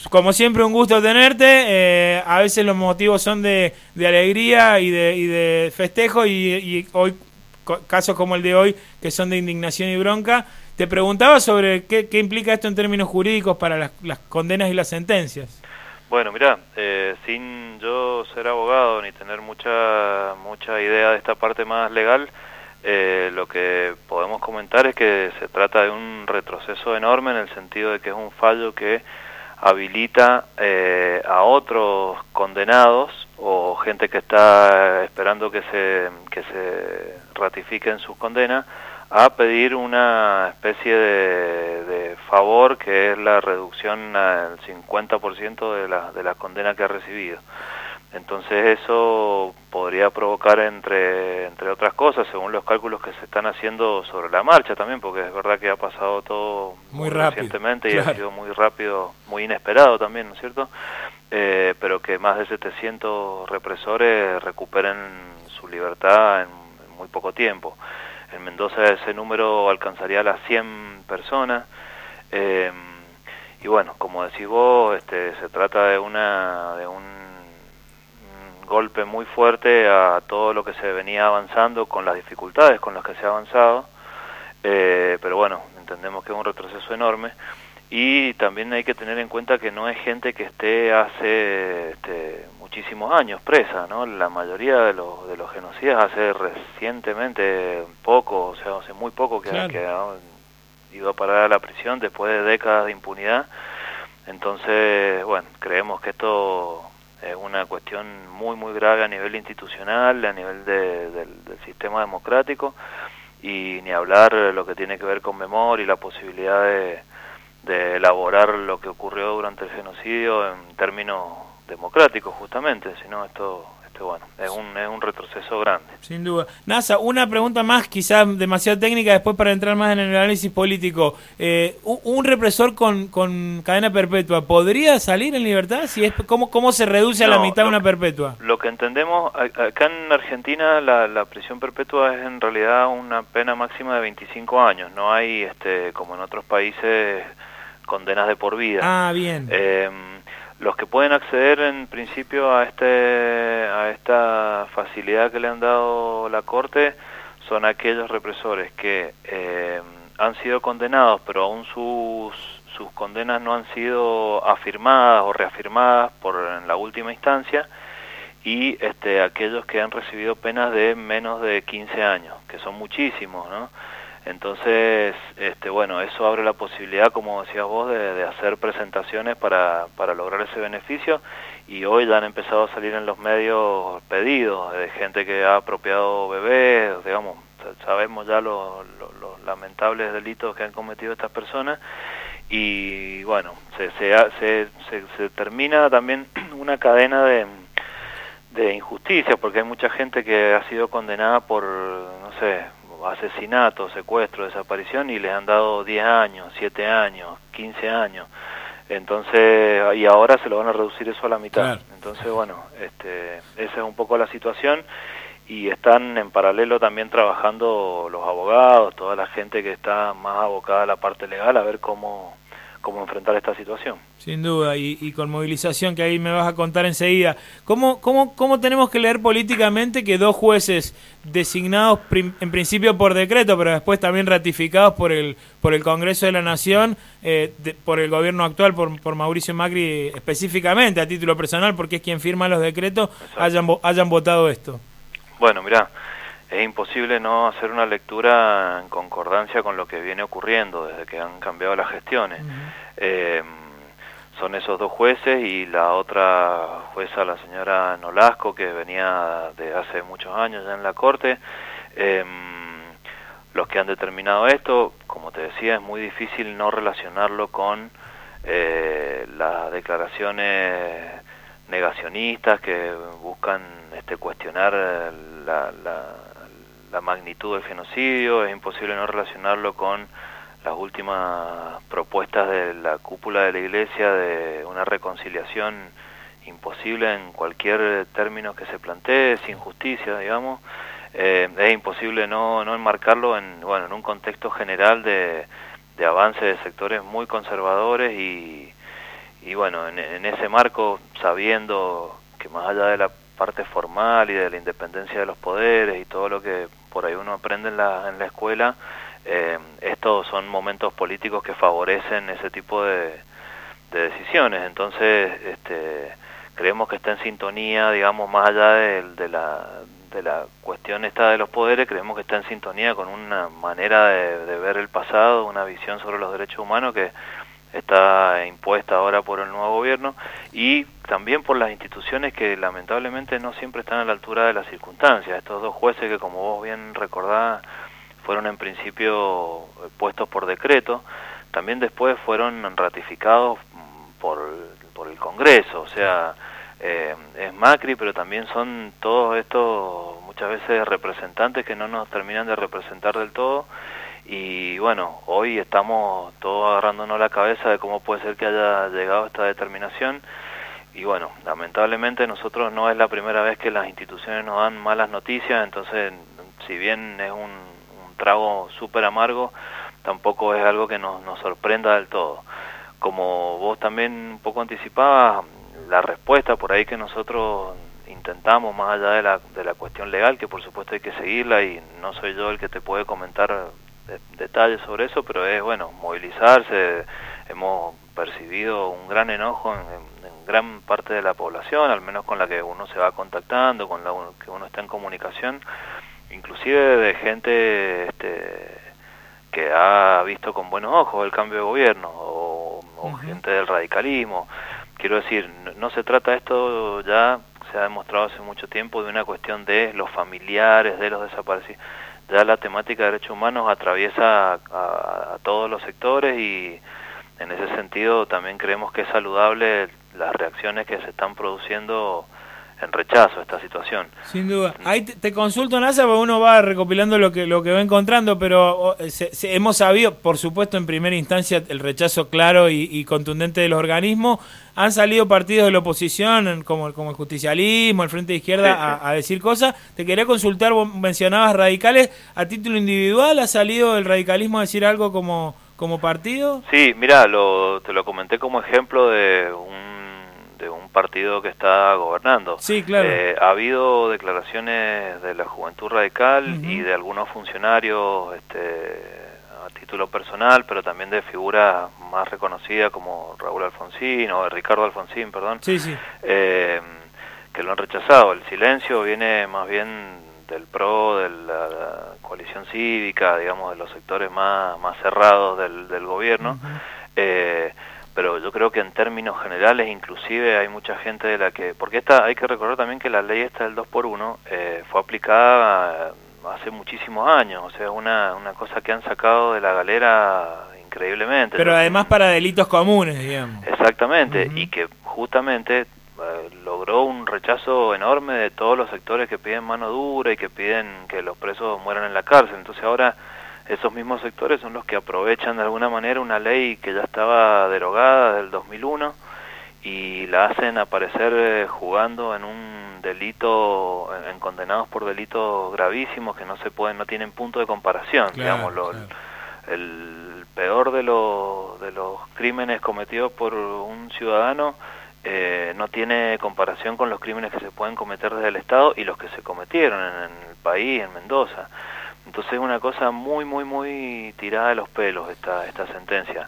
Como siempre, un gusto tenerte. A veces los motivos son de alegría y de festejo y hoy, casos como el de hoy, que son de indignación y bronca. Te preguntaba sobre qué implica esto en términos jurídicos para las condenas y las sentencias. Bueno, mirá, sin yo ser abogado ni tener mucha idea de esta parte más legal, lo que podemos comentar es que se trata de un retroceso enorme en el sentido de que es un fallo que habilita a otros condenados o gente que está esperando que se ratifiquen sus condenas a pedir una especie de favor, que es la reducción al 50% de la condena que ha recibido. Entonces eso podría provocar, entre otras cosas, según los cálculos que se están haciendo sobre la marcha también, porque es verdad que ha pasado todo muy recientemente, claro, y ha sido muy rápido, muy inesperado también, ¿no es cierto? Pero que más de 700 represores recuperen su libertad en muy poco tiempo. En Mendoza ese número alcanzaría las 100 personas. Y bueno, como decís vos, se trata de un golpe muy fuerte a todo lo que se venía avanzando, con las dificultades con las que se ha avanzado, pero bueno, entendemos que es un retroceso enorme. Y también hay que tener en cuenta que no es gente que esté hace muchísimos años presa, ¿no? La mayoría de los genocidas hace recientemente poco, o sea, hace muy poco que han ido a parar a la prisión después de décadas de impunidad. Entonces, bueno, creemos que esto es una cuestión muy grave a nivel institucional, a nivel del sistema democrático, y ni hablar lo que tiene que ver con memoria y la posibilidad de elaborar lo que ocurrió durante el genocidio en términos democráticos, justamente, sino esto bueno, es un retroceso grande. Sin duda. Nasa, una pregunta más, quizás demasiado técnica, después para entrar más en el análisis político. ¿Un represor con cadena perpetua podría salir en libertad? Si es ¿Cómo se reduce a la mitad una perpetua? Lo que entendemos, acá en Argentina la prisión perpetua es en realidad una pena máxima de 25 años. No hay, como en otros países, condenas de por vida. Ah, bien. Los que pueden acceder en principio a esta facilidad que le han dado la Corte son aquellos represores que han sido condenados, pero aún sus condenas no han sido afirmadas o reafirmadas en la última instancia, y aquellos que han recibido penas de menos de 15 años, que son muchísimos, ¿no? Entonces, bueno, eso abre la posibilidad, como decías vos, de hacer presentaciones para lograr ese beneficio, y hoy ya han empezado a salir en los medios pedidos de gente que ha apropiado bebés, digamos, sabemos ya los lamentables delitos que han cometido estas personas, y bueno, se termina también una cadena de injusticia, porque hay mucha gente que ha sido condenada por, no sé, asesinato, secuestro, desaparición, y les han dado 10 años, 7 años, 15 años. Entonces, y ahora se lo van a reducir eso a la mitad. Claro. Entonces, bueno, esa es un poco la situación, y están en paralelo también trabajando los abogados, toda la gente que está más abocada a la parte legal, a ver cómo enfrentar esta situación. Sin duda, y con movilización, que ahí me vas a contar enseguida. ¿Cómo tenemos que leer políticamente que dos jueces designados en principio por decreto, pero después también ratificados por el Congreso de la Nación, por el gobierno actual, por Mauricio Macri específicamente, a título personal, porque es quien firma los decretos, hayan votado esto? Bueno, mirá, es imposible no hacer una lectura en concordancia con lo que viene ocurriendo desde que han cambiado las gestiones. Son esos dos jueces y la otra jueza, la señora Nolasco, que venía de hace muchos años ya en la Corte, los que han determinado esto. Como te decía, es muy difícil no relacionarlo con las declaraciones negacionistas que buscan cuestionar la magnitud del genocidio. Es imposible no relacionarlo con las últimas propuestas de la cúpula de la Iglesia de una reconciliación imposible en cualquier término que se plantee, sin justicia, digamos. Es imposible no enmarcarlo en un contexto general de avance de sectores muy conservadores y y bueno, en ese marco, sabiendo que más allá de la parte formal y de la independencia de los poderes y todo lo que por ahí uno aprende en la escuela, estos son momentos políticos que favorecen ese tipo de decisiones. Entonces creemos que está en sintonía, digamos, más allá de la cuestión esta de los poderes, creemos que está en sintonía con una manera de ver el pasado, una visión sobre los derechos humanos que está impuesta ahora por el nuevo gobierno, y también por las instituciones que lamentablemente no siempre están a la altura de las circunstancias. Estos dos jueces que, como vos bien recordás, fueron en principio puestos por decreto, también después fueron ratificados por el Congreso. O sea, es Macri, pero también son todos estos muchas veces representantes que no nos terminan de representar del todo. Y bueno, hoy estamos todos agarrándonos la cabeza de cómo puede ser que haya llegado esta determinación. Y bueno, lamentablemente nosotros no es la primera vez que las instituciones nos dan malas noticias, entonces si bien es un trago súper amargo, tampoco es algo que nos sorprenda del todo. Como vos también un poco anticipabas, la respuesta por ahí que nosotros intentamos, más allá de la cuestión legal, que por supuesto hay que seguirla y no soy yo el que te puede comentar detalles sobre eso, pero es bueno, movilizarse. Hemos percibido un gran enojo en gran parte de la población, al menos con la que uno se va contactando, con la que uno está en comunicación, inclusive de gente que ha visto con buenos ojos el cambio de gobierno, o gente del radicalismo. Quiero decir, no se trata esto, ya se ha demostrado hace mucho tiempo, de una cuestión de los familiares, de los desaparecidos. Ya la temática de derechos humanos atraviesa a todos los sectores, y en ese sentido también creemos que es saludable las reacciones que se están produciendo en rechazo a esta situación. Sin duda. Ahí te consulto, Nasa, porque uno va recopilando lo que va encontrando, pero hemos sabido, por supuesto, en primera instancia, el rechazo claro y contundente de los organismos. Han salido partidos de la oposición, como el justicialismo, el Frente de Izquierda, a decir cosas. Te quería consultar, vos mencionabas radicales, a título individual, ¿ha salido el radicalismo a decir algo como partido? Sí, mirá, te lo comenté como ejemplo de un partido que está gobernando. Sí, claro. Ha habido declaraciones de la Juventud Radical y de algunos funcionarios a título personal, pero también de figuras más reconocidas como Raúl Alfonsín, o Ricardo Alfonsín, perdón, sí. Que lo han rechazado. El silencio viene más bien del PRO, de la coalición cívica, digamos, de los sectores más cerrados del gobierno. Pero yo creo que en términos generales, inclusive hay mucha gente de la que... Porque hay que recordar también que la ley esta del 2x1 fue aplicada hace muchísimos años, o sea, una cosa que han sacado de la galera increíblemente. Pero además para delitos comunes, digamos. Exactamente, y que justamente logró un rechazo enorme de todos los sectores que piden mano dura y que piden que los presos mueran en la cárcel. Entonces ahora esos mismos sectores son los que aprovechan de alguna manera una ley que ya estaba derogada del 2001 y la hacen aparecer jugando en un delito, en condenados por delitos gravísimos que no tienen punto de comparación. Claro, digamos, el peor de los crímenes cometidos por un ciudadano no tiene comparación con los crímenes que se pueden cometer desde el Estado y los que se cometieron en el país, en Mendoza. Entonces es una cosa muy, muy, muy tirada de los pelos esta sentencia.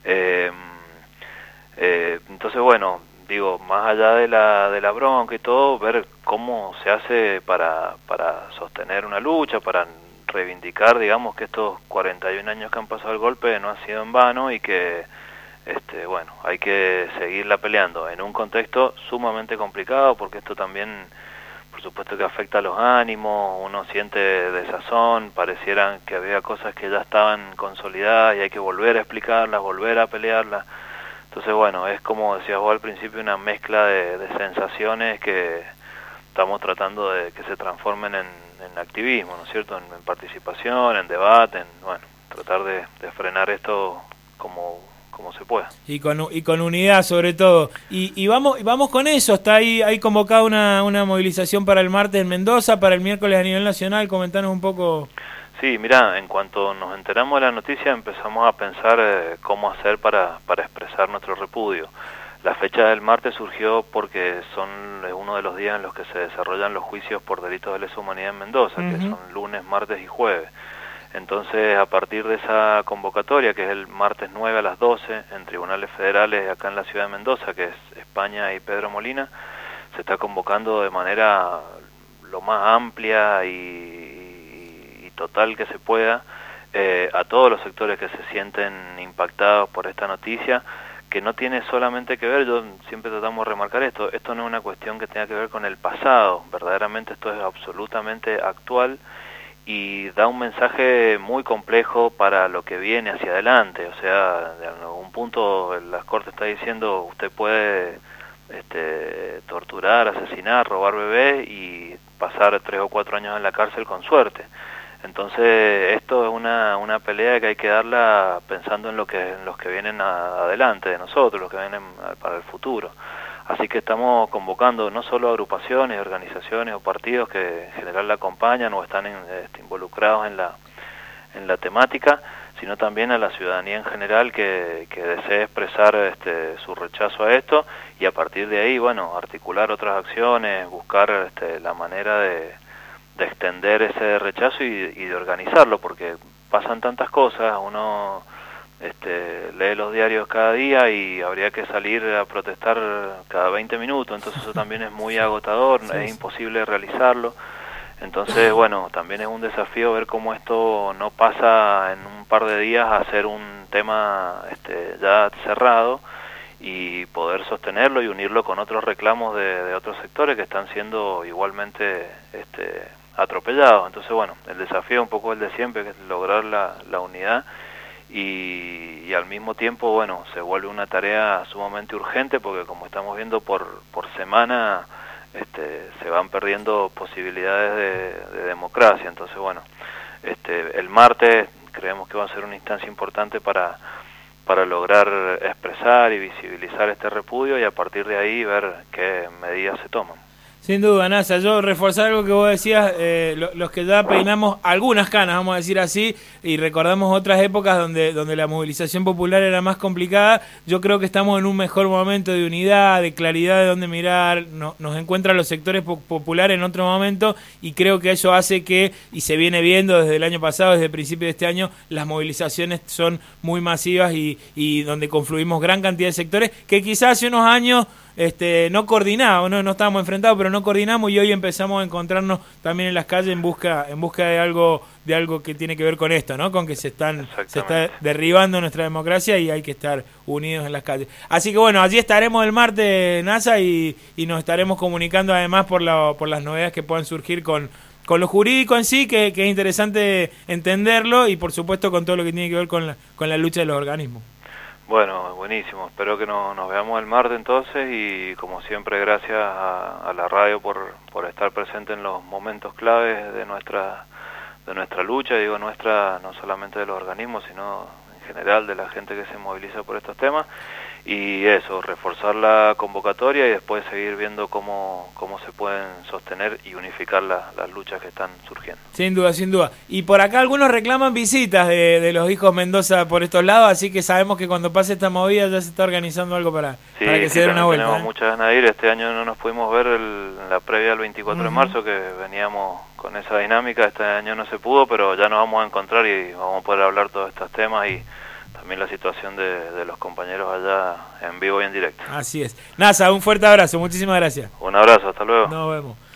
Entonces, bueno, digo, más allá de la bronca y todo, ver cómo se hace para sostener una lucha, para reivindicar, digamos, que estos 41 años que han pasado el golpe no han sido en vano y que, bueno, hay que seguirla peleando en un contexto sumamente complicado, porque esto también, por supuesto que afecta a los ánimos, uno siente desazón, parecieran que había cosas que ya estaban consolidadas y hay que volver a explicarlas, volver a pelearlas. Entonces, bueno, es como decías vos al principio, una mezcla de sensaciones que estamos tratando de que se transformen en activismo, ¿no es cierto?, en participación, en debate, bueno, tratar de frenar esto como se pueda. Y con unidad, sobre todo. Y vamos con eso. Está ahí convocada una movilización para el martes en Mendoza, para el miércoles a nivel nacional. Comentanos un poco. Sí, mirá, en cuanto nos enteramos de la noticia empezamos a pensar cómo hacer para expresar nuestro repudio. La fecha del martes surgió porque son uno de los días en los que se desarrollan los juicios por delitos de lesa humanidad en Mendoza, que son lunes, martes y jueves. Entonces, a partir de esa convocatoria, que es el martes 9 a las 12, en tribunales federales acá en la ciudad de Mendoza, que es España y Pedro Molina, se está convocando de manera lo más amplia y total que se pueda a todos los sectores que se sienten impactados por esta noticia, que no tiene solamente que ver, yo siempre tratamos de remarcar esto no es una cuestión que tenga que ver con el pasado, verdaderamente esto es absolutamente actual y da un mensaje muy complejo para lo que viene hacia adelante. O sea, de algún punto la Corte está diciendo usted puede torturar, asesinar, robar bebés y pasar 3 o 4 años en la cárcel con suerte. Entonces esto es una pelea que hay que darla pensando en los que vienen adelante de nosotros, los que vienen para el futuro. Así que estamos convocando no solo agrupaciones, organizaciones o partidos que en general la acompañan o están involucrados en la temática, sino también a la ciudadanía en general que desee expresar su rechazo a esto y a partir de ahí, bueno, articular otras acciones, buscar la manera de extender ese rechazo y de organizarlo, porque pasan tantas cosas, uno lee los diarios cada día y habría que salir a protestar cada 20 minutos, entonces eso también es muy agotador, sí, es imposible realizarlo. Entonces, bueno, también es un desafío ver cómo esto no pasa en un par de días a ser un tema ya cerrado y poder sostenerlo y unirlo con otros reclamos de otros sectores que están siendo igualmente atropellados. Entonces, bueno, el desafío es un poco el de siempre, que es lograr la unidad y al mismo tiempo, bueno, se vuelve una tarea sumamente urgente porque como estamos viendo por semana se van perdiendo posibilidades de democracia. Entonces, bueno, el martes creemos que va a ser una instancia importante para lograr expresar y visibilizar este repudio y a partir de ahí ver qué medidas se toman. Sin duda, Nasa, yo reforzar algo que vos decías, los que ya peinamos algunas canas, vamos a decir así, y recordamos otras épocas donde la movilización popular era más complicada, yo creo que estamos en un mejor momento de unidad, de claridad de dónde mirar, nos encuentran los sectores populares en otro momento, y creo que eso hace que, y se viene viendo desde el año pasado, desde el principio de este año, las movilizaciones son muy masivas y donde confluimos gran cantidad de sectores, que quizás hace unos años no coordinamos, no estábamos enfrentados, pero no coordinamos y hoy empezamos a encontrarnos también en las calles en busca de algo que tiene que ver con esto, ¿no? Con que se está derribando nuestra democracia y hay que estar unidos en las calles. Así que bueno, allí estaremos el martes, NASA, y nos estaremos comunicando además por las novedades que puedan surgir con lo jurídico en sí, que es interesante entenderlo, y por supuesto con todo lo que tiene que ver con la lucha de los organismos. Bueno, buenísimo. Espero que nos veamos el martes entonces y como siempre gracias a la radio por estar presente en los momentos claves de nuestra lucha, digo nuestra, no solamente de los organismos, sino en general de la gente que se moviliza por estos temas. Y eso, reforzar la convocatoria y después seguir viendo cómo se pueden sostener y unificar las luchas que están surgiendo. Sin duda, sin duda. Y por acá algunos reclaman visitas de los hijos Mendoza por estos lados, así que sabemos que cuando pase esta movida ya se está organizando algo para que se dé una vuelta. Tenemos muchas ganas de ir. Este año no nos pudimos ver en la previa al 24 de marzo, que veníamos con esa dinámica. Este año no se pudo, pero ya nos vamos a encontrar y vamos a poder hablar todos estos temas y también la situación de los compañeros allá en vivo y en directo. Así es. Nasa, un fuerte abrazo, muchísimas gracias. Un abrazo, hasta luego. Nos vemos.